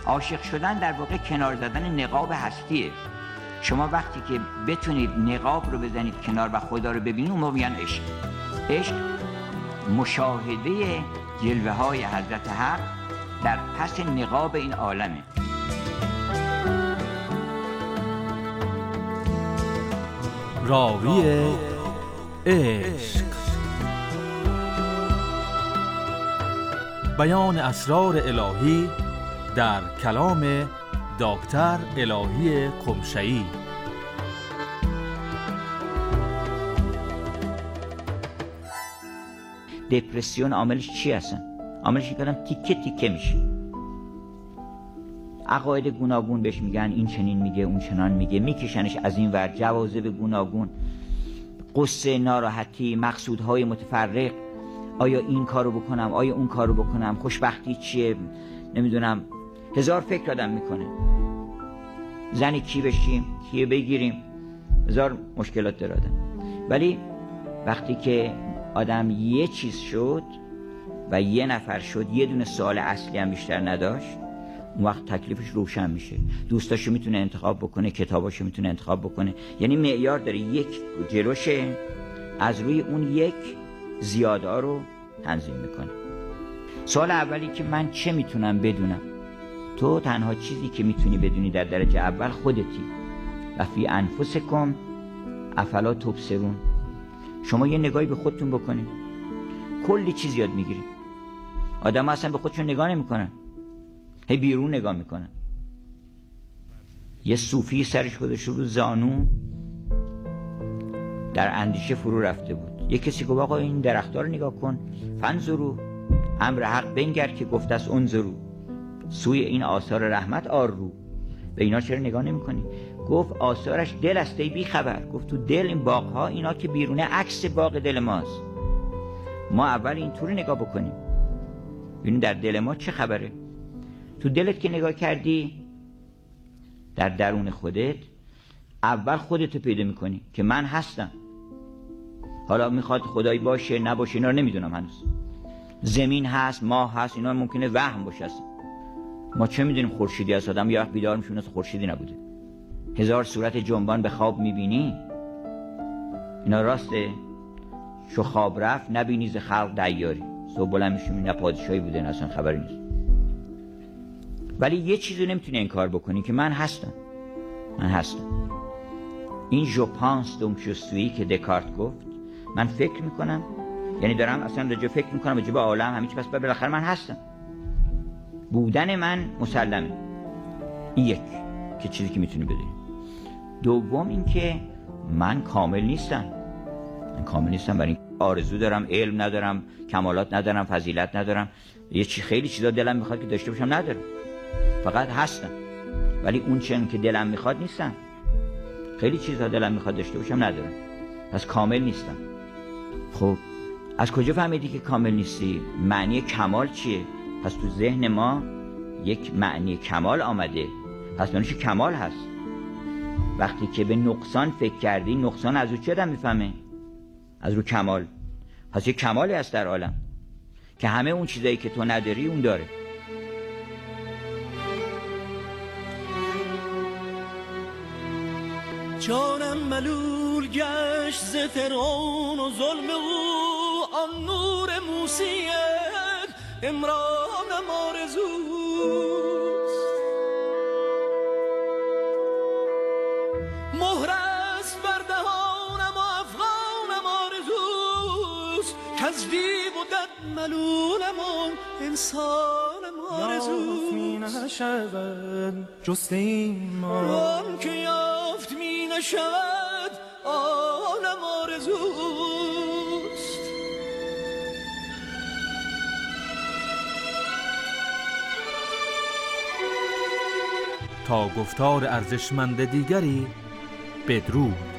عاشق شدن در واقع کنار زدن نقاب هستیه. شما وقتی که بتونید نقاب رو بزنید کنار و خدا رو ببینید، اون موقع میگن عشق. عشق مشاهده جلوه های حضرت حق در پس نقاب این عالمه. راوی عشق، بیان اسرار الهی در کلام دکتر الهی قمشه‌ای. دپرسیون عاملش چی هستن؟ عاملش این که آدم تیکه تیکه میشه. عقاید گوناگون بهش میگن، این چنین میگه اون چنان میگه، میکشنش از این ور، جواذب گوناگون، قصه، ناراحتی، مقصودهای متفرق. آیا این کارو بکنم، آیا اون کارو بکنم، خوشبختی چیه، نمیدونم، هزار فکر آدم میکنه. زنی کی بشیم، کیه بگیریم، هزار مشکلات داره آدم. ولی وقتی که آدم یه چیز شد و یه نفر شد، یه دونه سوال اصلی هم بیشتر نداشت، اون وقت تکلیفش روشن میشه. دوستاشو میتونه انتخاب بکنه، کتاباشو میتونه انتخاب بکنه. یعنی معیار داره، یک جلوشه، از روی اون یک زیاده رو تنظیم میکنه. سوال اولی که من چه میتونم بدونم؟ تو تنها چیزی که میتونی بدونی در درجه اول خودتی. و فی انفسکم افلا تبصرون. شما یه نگاهی به خودتون بکنید، کلی چیز یاد میگیرید. آدم اصلا به خودشون نگاه نمیکنن، هی بیرون نگاه میکنن. یه صوفی سرش خودش رو زانو در اندیشه فرو رفته بود. یه کسی گفت آقا این درخت‌ها رو نگاه کن، فنظروا امر حق بنگر که گفته است انظروا، سوی این آثار رحمت آرو. به اینا چرا نگاه نمی‌کنی؟ گفت آثارش دل است ای بی خبر. گفت تو دل این باغ‌ها، اینا که بیرونه عکس باغ دل ماست. ما اول این طوری نگاه بکنیم ببینیم در دل ما چه خبره. تو دلت که نگاه کردی، در درون خودت اول خودتو پیدا میکنی که من هستم. حالا میخواد خدایی باشه نباشه اینا رو نمیدونم هنوز. زمین هست، ماه هست، اینا ممکنه وهم باشه. ما چه میدونیم خورشیدی هست؟ آدم یه وقت بیدار میشه اصلا خورشیدی نبوده. هزار صورت جنبان به خواب میبینی، اینا راسته؟ شو خواب رفت نبینی ز خلق دیاری. صبح بلند میشی نه پادشاهی بوده نه اصلا خبری نیست. ولی یه چیزی نمیتونی انکار بکنی که من هستم. من هستم. این جو پانس دوم شوستویی که دکارت گفت، من فکر میکنم، یعنی دارم اصلا راجع فکر میکنم راجع به عالم همه چی، پس بالاخره من هستم. بودن من مسلمه. این یک که چیزی که میتونی بدونی. دوم این که من کامل نیستم. من کامل نیستم، برای آرزو دارم، علم ندارم، کمالات ندارم، فضیلت ندارم، خیلی چیزا دلم میخواد که داشته باشم ندارم. فقط هستم. ولی اون چیزی که دلم میخواد نیستم. خیلی چیزا دلم میخواد داشته باشم ندارم. پس کامل نیستم. خب از کجا فهمیدی که کامل نیستی؟ معنی کمال چیه؟ پس تو ذهن ما یک معنی کمال آمده، پس معنیش کمال هست. وقتی که به نقصان فکر کردی، نقصان از رو چه آدم میفهمه؟ از رو کمال. پس یک کمالی هست در عالم که همه اون چیزایی که تو نداری اون داره. جانم ملول گشت ز فرعون و ظلم او، آن نور موسیت امرانم آرزوست. مهر است بر دهانم و افغانم آرزوست، کز دیو و دد ملولم و انسانم آرزوست. می نشود جست این ما، آن که یافت می نشود آنم آرزوست. تا گفتار ارزشمند دیگری بدرود.